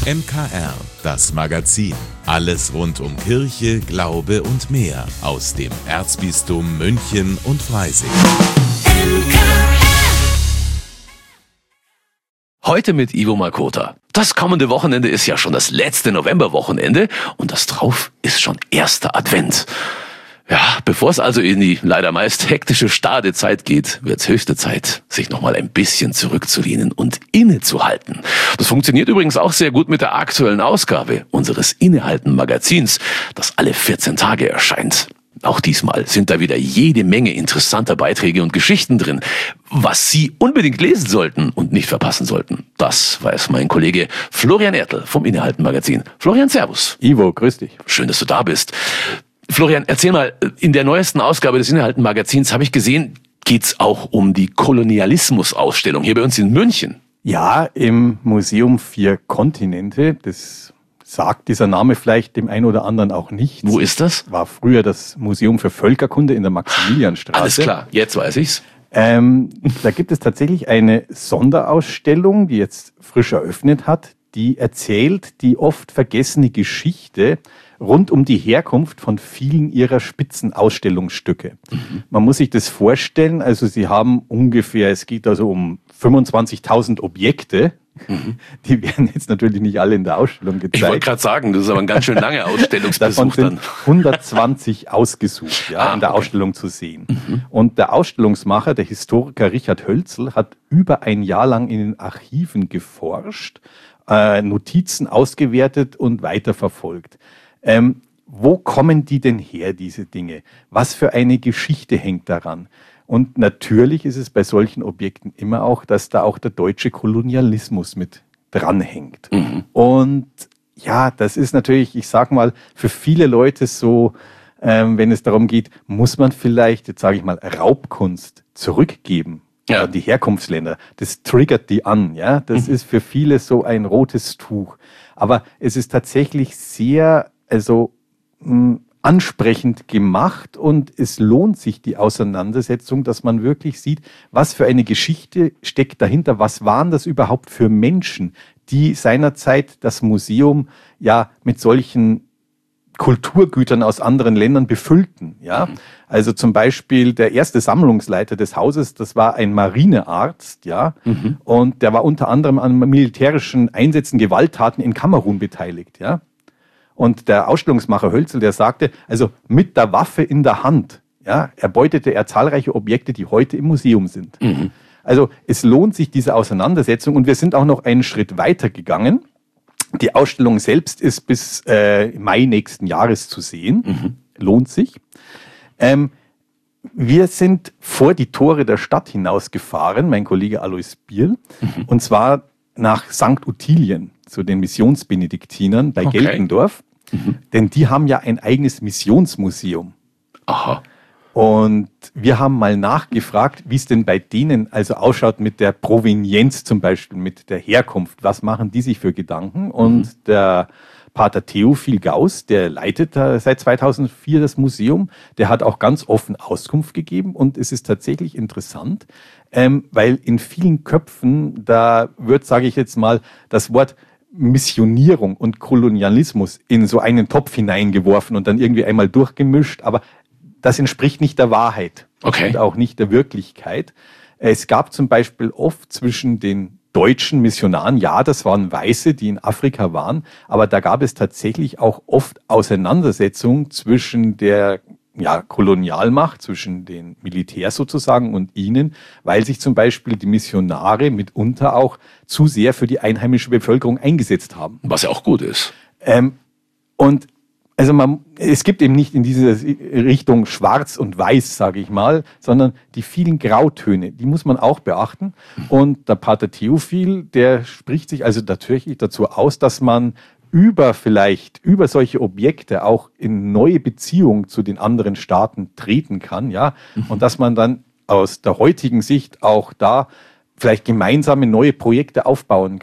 MKR, das Magazin. Alles rund um Kirche, Glaube und mehr aus dem Erzbistum München und Freising. Heute mit Ivo Makota. Das kommende Wochenende ist ja schon das letzte Novemberwochenende und das drauf ist schon erster Advent. Ja, bevor es also in die leider meist hektische Stadezeit geht, wird es höchste Zeit, sich nochmal ein bisschen zurückzulehnen und innezuhalten. Das funktioniert übrigens auch sehr gut mit der aktuellen Ausgabe unseres Innehalten-Magazins, das alle 14 Tage erscheint. Auch diesmal sind da wieder jede Menge interessanter Beiträge und Geschichten drin. Was Sie unbedingt lesen sollten und nicht verpassen sollten, das weiß mein Kollege Florian Ertl vom Innehalten-Magazin. Florian, servus. Ivo, grüß dich. Schön, dass du da bist. Florian, erzähl mal, in der neuesten Ausgabe des Innehalten-Magazins habe ich gesehen, geht's auch um die Kolonialismus-Ausstellung hier bei uns in München. Ja, im Museum 4 Kontinente, das sagt dieser Name vielleicht dem einen oder anderen auch nicht. Wo ist das? War früher das Museum für Völkerkunde in der Maximilianstraße. Alles klar, jetzt weiß ich's. Da gibt es tatsächlich eine Sonderausstellung, die jetzt frisch eröffnet hat, die erzählt die oft vergessene Geschichte rund um die Herkunft von vielen ihrer Spitzenausstellungsstücke. Man muss sich das vorstellen, also sie haben ungefähr, es geht also um 25.000 Objekte, die werden jetzt natürlich nicht alle in der Ausstellung gezeigt. Ich wollte gerade sagen, das ist aber ein ganz schön langer Ausstellungsbesuch. Davon sind 120 ausgesucht, in der Ausstellung zu sehen. Und der Ausstellungsmacher, der Historiker Richard Hölzl, hat über ein Jahr lang in den Archiven geforscht, Notizen ausgewertet und weiterverfolgt. Wo kommen die denn her, diese Dinge? Was für eine Geschichte hängt daran? Und natürlich ist es bei solchen Objekten immer auch, dass da auch der deutsche Kolonialismus mit dranhängt. Und ja, das ist natürlich, ich sag mal, für viele Leute so, wenn es darum geht, muss man vielleicht, jetzt sage ich mal, Raubkunst zurückgeben. Ja. Die Herkunftsländer, das triggert die an, ja. Das ist für viele so ein rotes Tuch. Aber es ist tatsächlich sehr, ansprechend gemacht und es lohnt sich die Auseinandersetzung, dass man wirklich sieht, was für eine Geschichte steckt dahinter, was waren das überhaupt für Menschen, die seinerzeit das Museum ja mit solchen Kulturgütern aus anderen Ländern befüllten, ja. Also zum Beispiel der erste Sammlungsleiter des Hauses, das war ein Marinearzt, ja. Und der war unter anderem an militärischen Einsätzen, Gewalttaten in Kamerun beteiligt, ja. Und der Ausstellungsmacher Hölzl, der sagte, also mit der Waffe in der Hand, ja, erbeutete er zahlreiche Objekte, die heute im Museum sind. Also es lohnt sich diese Auseinandersetzung und wir sind auch noch einen Schritt weiter gegangen. Die Ausstellung selbst ist bis Mai nächsten Jahres zu sehen. Lohnt sich. Wir sind vor die Tore der Stadt hinausgefahren, mein Kollege Alois Bierl, und zwar nach St. Ottilien, zu den Missionsbenediktinern bei Geltendorf. Denn die haben ja ein eigenes Missionsmuseum. Aha. Und wir haben mal nachgefragt, wie es denn bei denen also ausschaut mit der Provenienz zum Beispiel, mit der Herkunft. Was machen die sich für Gedanken? Und der Pater Theophil Gauss, der leitet seit 2004 das Museum, der hat auch ganz offen Auskunft gegeben. Und es ist tatsächlich interessant, weil in vielen Köpfen, da wird, sage ich jetzt mal, das Wort Missionierung und Kolonialismus in so einen Topf hineingeworfen und dann irgendwie einmal durchgemischt. Aber das entspricht nicht der Wahrheit und auch nicht der Wirklichkeit. Es gab zum Beispiel oft zwischen den deutschen Missionaren, ja, das waren Weiße, die in Afrika waren, aber da gab es tatsächlich auch oft Auseinandersetzungen zwischen der Kolonialmacht, zwischen den Militärs sozusagen und ihnen, weil sich zum Beispiel die Missionare mitunter auch zu sehr für die einheimische Bevölkerung eingesetzt haben. Was ja auch gut ist. Und also es gibt eben nicht in diese Richtung schwarz und weiß, sage ich mal, sondern die vielen Grautöne, die muss man auch beachten. Und der Pater Theophil, der spricht sich also tatsächlich dazu aus, dass man über solche Objekte auch in neue Beziehungen zu den anderen Staaten treten kann, ja, und dass man dann aus der heutigen Sicht auch da vielleicht gemeinsame neue Projekte aufbauen kann.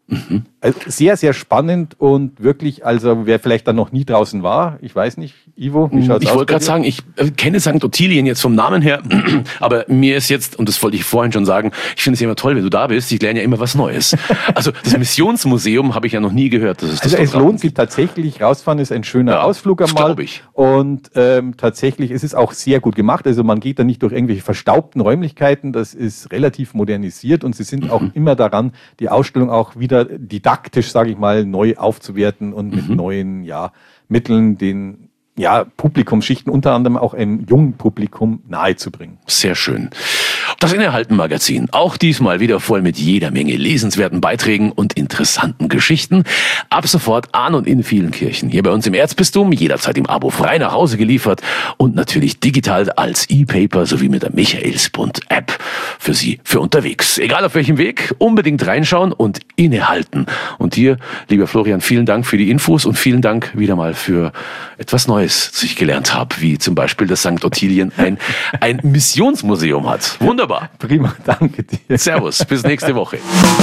Also sehr, sehr spannend und wirklich, also wer vielleicht dann noch nie draußen war, ich weiß nicht, Ivo, wie schaut's aus? Ich wollte gerade sagen, ich kenne St. Ottilien jetzt vom Namen her, aber mir ist jetzt, und das wollte ich vorhin schon sagen, ich finde es immer toll, wenn du da bist, ich lerne ja immer was Neues. Also das Missionsmuseum habe ich ja noch nie gehört. Dass es das also es lohnt sich tatsächlich, rausfahren ist ein schöner Ausflug einmal. Glaube ich. Und tatsächlich ist es auch sehr gut gemacht, also man geht da nicht durch irgendwelche verstaubten Räumlichkeiten, das ist relativ modernisiert und sie sind auch immer daran, die Ausstellung auch wieder didaktisch, sage ich mal, neu aufzuwerten und mit neuen Mitteln den Publikumsschichten, unter anderem auch einem jungen Publikum nahezubringen. Sehr schön. Das Innehalten-Magazin, auch diesmal wieder voll mit jeder Menge lesenswerten Beiträgen und interessanten Geschichten. Ab sofort an und in vielen Kirchen. Hier bei uns im Erzbistum, jederzeit im Abo frei nach Hause geliefert und natürlich digital als E-Paper sowie mit der Michaelsbund-App für Sie für unterwegs. Egal auf welchem Weg, unbedingt reinschauen und innehalten. Und dir, lieber Florian, vielen Dank für die Infos und vielen Dank wieder mal für etwas Neues, das ich gelernt habe, wie zum Beispiel, dass St. Ottilien ein Missionsmuseum hat. Wunderbar. Prima, danke dir. Servus, bis nächste Woche.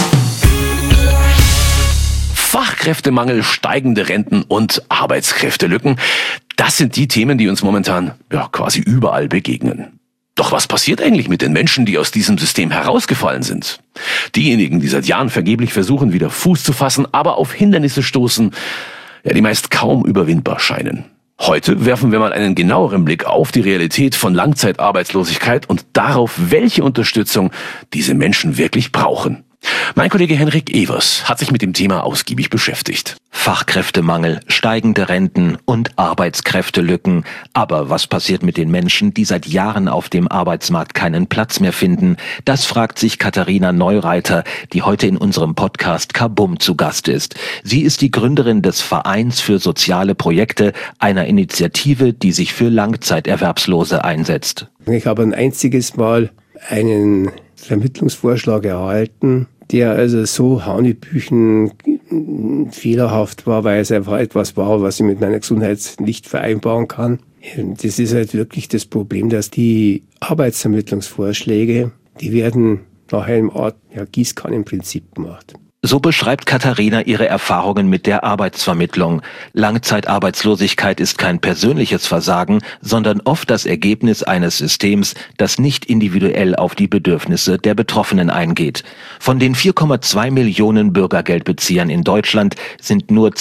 Fachkräftemangel, steigende Renten und Arbeitskräftelücken. Das sind die Themen, die uns momentan quasi überall begegnen. Doch was passiert eigentlich mit den Menschen, die aus diesem System herausgefallen sind? Diejenigen, die seit Jahren vergeblich versuchen, wieder Fuß zu fassen, aber auf Hindernisse stoßen, die meist kaum überwindbar scheinen. Heute werfen wir mal einen genaueren Blick auf die Realität von Langzeitarbeitslosigkeit und darauf, welche Unterstützung diese Menschen wirklich brauchen. Mein Kollege Henrik Evers hat sich mit dem Thema ausgiebig beschäftigt. Fachkräftemangel, steigende Renten und Arbeitskräftelücken. Aber was passiert mit den Menschen, die seit Jahren auf dem Arbeitsmarkt keinen Platz mehr finden? Das fragt sich Katharina Neureiter, die heute in unserem Podcast Kabum zu Gast ist. Sie ist die Gründerin des Vereins für soziale Projekte, einer Initiative, die sich für Langzeiterwerbslose einsetzt. Ich habe ein einziges Mal einen Vermittlungsvorschlag erhalten, der also so hanebüchen fehlerhaft war, weil es einfach etwas war, was ich mit meiner Gesundheit nicht vereinbaren kann. Das ist halt wirklich das Problem, dass die Arbeitsvermittlungsvorschläge, die werden nach einem Art Gießkannenprinzip gemacht. So beschreibt Katharina ihre Erfahrungen mit der Arbeitsvermittlung. Langzeitarbeitslosigkeit ist kein persönliches Versagen, sondern oft das Ergebnis eines Systems, das nicht individuell auf die Bedürfnisse der Betroffenen eingeht. Von den 4,2 Millionen Bürgergeldbeziehern in Deutschland sind nur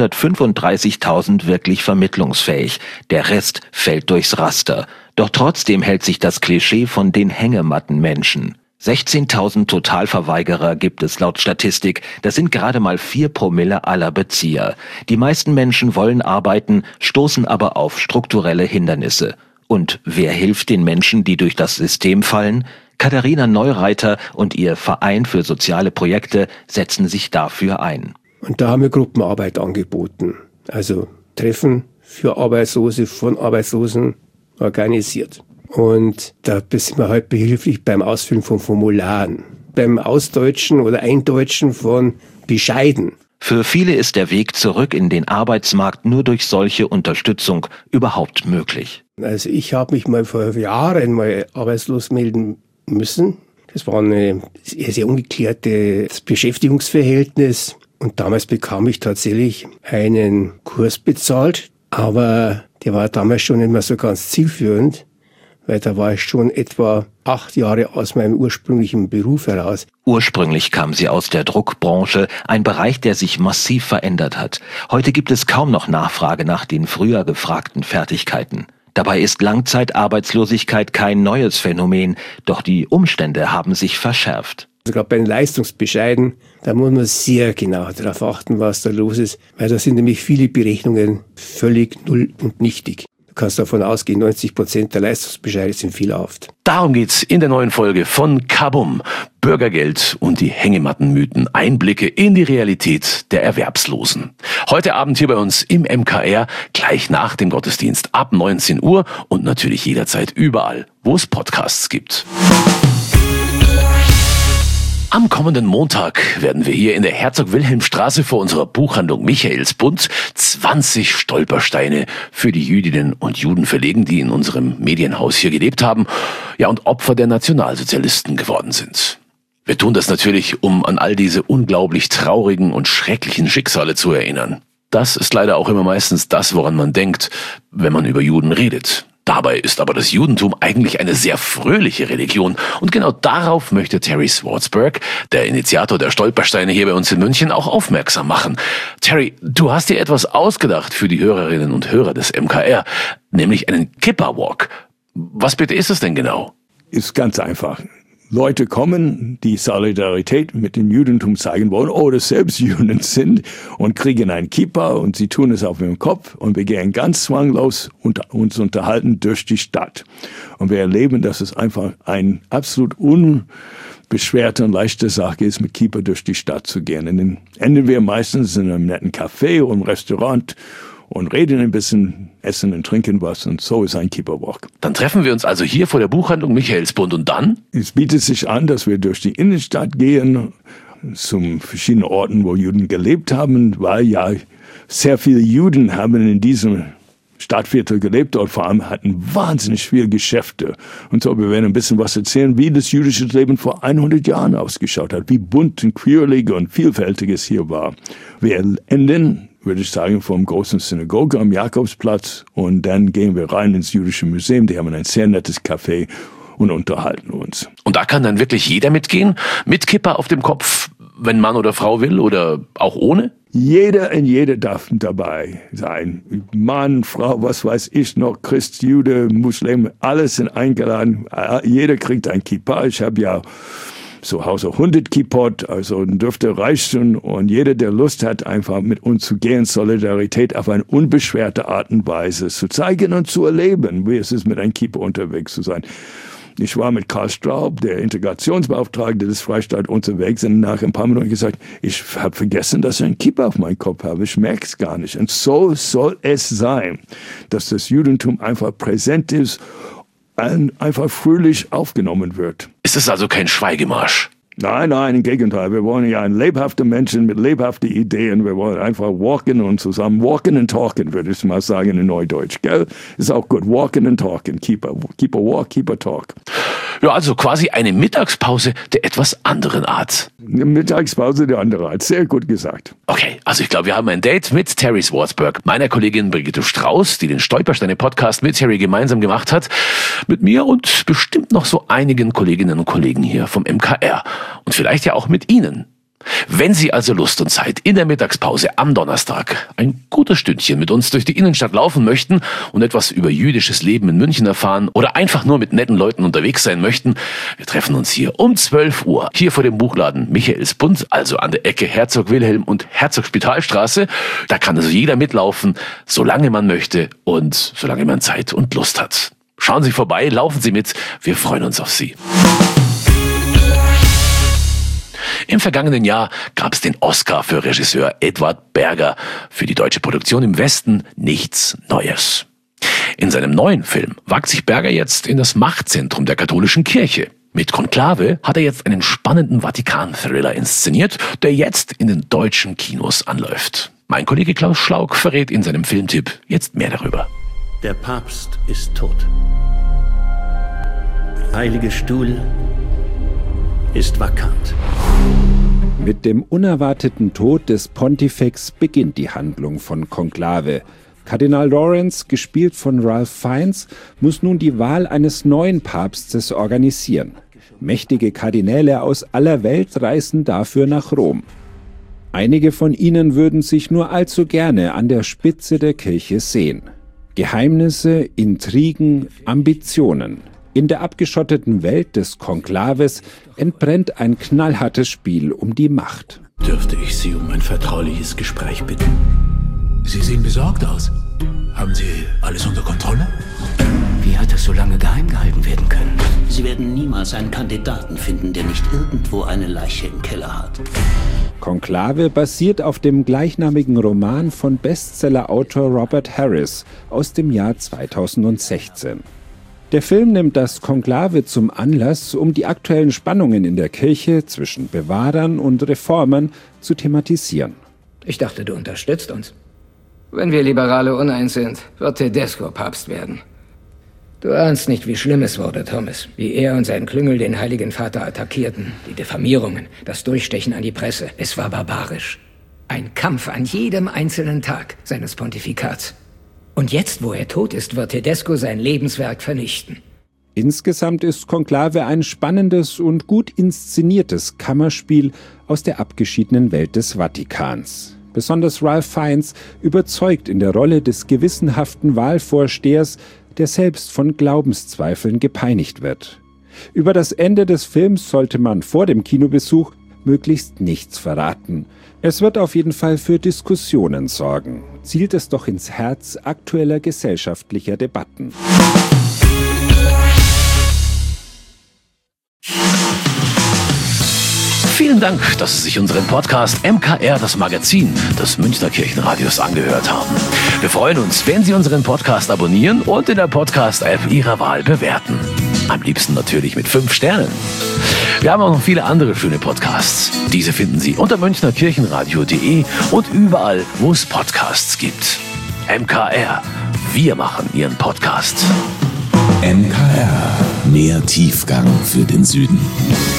235.000 wirklich vermittlungsfähig. Der Rest fällt durchs Raster. Doch trotzdem hält sich das Klischee von den Hängematten-Menschen. 16.000 Totalverweigerer gibt es laut Statistik. Das sind gerade mal 4% aller Bezieher. Die meisten Menschen wollen arbeiten, stoßen aber auf strukturelle Hindernisse. Und wer hilft den Menschen, die durch das System fallen? Katharina Neureiter und ihr Verein für soziale Projekte setzen sich dafür ein. Und da haben wir Gruppenarbeit angeboten. Also Treffen für Arbeitslose von Arbeitslosen organisiert. Und da sind wir halt behilflich beim Ausfüllen von Formularen, beim Ausdeutschen oder Eindeutschen von Bescheiden. Für viele ist der Weg zurück in den Arbeitsmarkt nur durch solche Unterstützung überhaupt möglich. Also ich habe mich mal vor Jahren mal arbeitslos melden müssen. Das war ein sehr, sehr ungeklärtes Beschäftigungsverhältnis. Und damals bekam ich tatsächlich einen Kurs bezahlt, aber der war damals schon nicht mehr so ganz zielführend, weil da war ich schon etwa 8 Jahre aus meinem ursprünglichen Beruf heraus. Ursprünglich kam sie aus der Druckbranche, ein Bereich, der sich massiv verändert hat. Heute gibt es kaum noch Nachfrage nach den früher gefragten Fertigkeiten. Dabei ist Langzeitarbeitslosigkeit kein neues Phänomen, doch die Umstände haben sich verschärft. Also gerade bei den Leistungsbescheiden, da muss man sehr genau darauf achten, was da los ist, weil da sind nämlich viele Berechnungen völlig null und nichtig. Du kannst davon ausgehen, 90% der Leistungsbescheide sind fehlerhaft. Darum geht's in der neuen Folge von Kabum. Bürgergeld und die Hängemattenmythen. Einblicke in die Realität der Erwerbslosen. Heute Abend hier bei uns im MKR, gleich nach dem Gottesdienst ab 19 Uhr und natürlich jederzeit überall, wo es Podcasts gibt. Am kommenden Montag werden wir hier in der Herzog-Wilhelm-Straße vor unserer Buchhandlung Michaelsbund 20 Stolpersteine für die Jüdinnen und Juden verlegen, die in unserem Medienhaus hier gelebt haben, und Opfer der Nationalsozialisten geworden sind. Wir tun das natürlich, um an all diese unglaublich traurigen und schrecklichen Schicksale zu erinnern. Das ist leider auch immer meistens das, woran man denkt, wenn man über Juden redet. Dabei ist aber das Judentum eigentlich eine sehr fröhliche Religion. Und genau darauf möchte Terry Swartzberg, der Initiator der Stolpersteine hier bei uns in München, auch aufmerksam machen. Terry, du hast dir etwas ausgedacht für die Hörerinnen und Hörer des MKR, nämlich einen Kippa-Walk. Was bitte ist es denn genau? Ist ganz einfach. Leute kommen, die Solidarität mit dem Judentum zeigen wollen oder selbst Juden sind und kriegen ein Kippa und sie tun es auf ihrem Kopf und wir gehen ganz zwanglos uns unterhalten durch die Stadt. Und wir erleben, dass es einfach ein absolut unbeschwerte und leichte Sache ist, mit Kippa durch die Stadt zu gehen. Und dann enden wir meistens in einem netten Café oder einem Restaurant und reden ein bisschen, essen und trinken was und so ist ein Kippa-Walk. Dann treffen wir uns also hier vor der Buchhandlung Michaelsbund und dann? Es bietet sich an, dass wir durch die Innenstadt gehen, zu verschiedenen Orten, wo Juden gelebt haben, weil ja sehr viele Juden haben in diesem Stadtviertel gelebt und vor allem hatten wahnsinnig viele Geschäfte. Und so, wir werden ein bisschen was erzählen, wie das jüdische Leben vor 100 Jahren ausgeschaut hat, wie bunt und queerlich und vielfältig es hier war. Wir enden, würde ich sagen, vom großen Synagoge am Jakobsplatz und dann gehen wir rein ins Jüdische Museum. Die haben ein sehr nettes Café und unterhalten uns. Und da kann dann wirklich jeder mitgehen? Mit Kippa auf dem Kopf, wenn Mann oder Frau will oder auch ohne? Jeder und jede darf dabei sein. Mann, Frau, was weiß ich noch, Christ, Jude, Muslim, alles sind eingeladen. Jeder kriegt ein Kippa. Ich habe ja zu Hause 100 Kippot, also dürfte reichen. Und jeder, der Lust hat, einfach mit uns zu gehen, Solidarität auf eine unbeschwerte Art und Weise zu zeigen und zu erleben, wie es ist, mit einem Kippa unterwegs zu sein. Ich war mit Karl Straub, der Integrationsbeauftragte des Freistaates, unterwegs und nach ein paar Minuten gesagt, ich habe vergessen, dass ich einen Kippa auf meinem Kopf habe. Ich merke es gar nicht. Und so soll es sein, dass das Judentum einfach präsent ist und einfach fröhlich aufgenommen wird. Ist es also kein Schweigemarsch? Nein, im Gegenteil. Wir wollen ja ein lebhafter Menschen mit lebhaften Ideen. Wir wollen einfach walken und zusammen walken and talken, würde ich mal sagen in Neudeutsch. Gell? Ist auch gut. Walken and talken. Keep a walk, keep a talk. Ja, also quasi eine Mittagspause der etwas anderen Art. Eine Mittagspause der anderen Art. Sehr gut gesagt. Okay, also ich glaube, wir haben ein Date mit Terry Swartzberg, meiner Kollegin Brigitte Strauß, die den Stolpersteine-Podcast mit Terry gemeinsam gemacht hat, mit mir und bestimmt noch so einigen Kolleginnen und Kollegen hier vom MKR. Und vielleicht ja auch mit Ihnen. Wenn Sie also Lust und Zeit in der Mittagspause am Donnerstag ein gutes Stündchen mit uns durch die Innenstadt laufen möchten und etwas über jüdisches Leben in München erfahren oder einfach nur mit netten Leuten unterwegs sein möchten, wir treffen uns hier um 12 Uhr, hier vor dem Buchladen Michaelsbund, also an der Ecke Herzog Wilhelm und Herzog Spitalstraße. Da kann also jeder mitlaufen, solange man möchte und solange man Zeit und Lust hat. Schauen Sie vorbei, laufen Sie mit, wir freuen uns auf Sie. Im vergangenen Jahr gab es den Oscar für Regisseur Edward Berger für die deutsche Produktion im Westen Nichts Neues. In seinem neuen Film wagt sich Berger jetzt in das Machtzentrum der katholischen Kirche. Mit Konklave hat er jetzt einen spannenden Vatikan-Thriller inszeniert, der jetzt in den deutschen Kinos anläuft. Mein Kollege Klaus Schlauk verrät in seinem Filmtipp jetzt mehr darüber. Der Papst ist tot. Heilige Stuhl ist vakant. Mit dem unerwarteten Tod des Pontifex beginnt die Handlung von Konklave. Kardinal Lawrence, gespielt von Ralph Fiennes, muss nun die Wahl eines neuen Papstes organisieren. Mächtige Kardinäle aus aller Welt reisen dafür nach Rom. Einige von ihnen würden sich nur allzu gerne an der Spitze der Kirche sehen. Geheimnisse, Intrigen, Ambitionen. In der abgeschotteten Welt des Konklaves entbrennt ein knallhartes Spiel um die Macht. Dürfte ich Sie um ein vertrauliches Gespräch bitten? Sie sehen besorgt aus. Haben Sie alles unter Kontrolle? Wie hat es so lange geheim gehalten werden können? Sie werden niemals einen Kandidaten finden, der nicht irgendwo eine Leiche im Keller hat. Konklave basiert auf dem gleichnamigen Roman von Bestsellerautor Robert Harris aus dem Jahr 2016. Der Film nimmt das Konklave zum Anlass, um die aktuellen Spannungen in der Kirche zwischen Bewahrern und Reformern zu thematisieren. Ich dachte, du unterstützt uns. Wenn wir Liberale uneins sind, wird Tedesco Papst werden. Du ahnst nicht, wie schlimm es wurde, Thomas. Wie er und sein Klüngel den Heiligen Vater attackierten. Die Diffamierungen, das Durchstechen an die Presse. Es war barbarisch. Ein Kampf an jedem einzelnen Tag seines Pontifikats. Und jetzt, wo er tot ist, wird Tedesco sein Lebenswerk vernichten. Insgesamt ist Konklave ein spannendes und gut inszeniertes Kammerspiel aus der abgeschiedenen Welt des Vatikans. Besonders Ralph Fiennes überzeugt in der Rolle des gewissenhaften Wahlvorstehers, der selbst von Glaubenszweifeln gepeinigt wird. Über das Ende des Films sollte man vor dem Kinobesuch möglichst nichts verraten. Es wird auf jeden Fall für Diskussionen sorgen. Zielt es doch ins Herz aktueller gesellschaftlicher Debatten. Vielen Dank, dass Sie sich unseren Podcast MKR, das Magazin des Münchner Kirchenradios, angehört haben. Wir freuen uns, wenn Sie unseren Podcast abonnieren und in der Podcast-App Ihrer Wahl bewerten. Am liebsten natürlich mit 5 Sternen. Wir haben auch noch viele andere schöne Podcasts. Diese finden Sie unter münchnerkirchenradio.de und überall, wo es Podcasts gibt. MKR, wir machen Ihren Podcast. MKR, mehr Tiefgang für den Süden.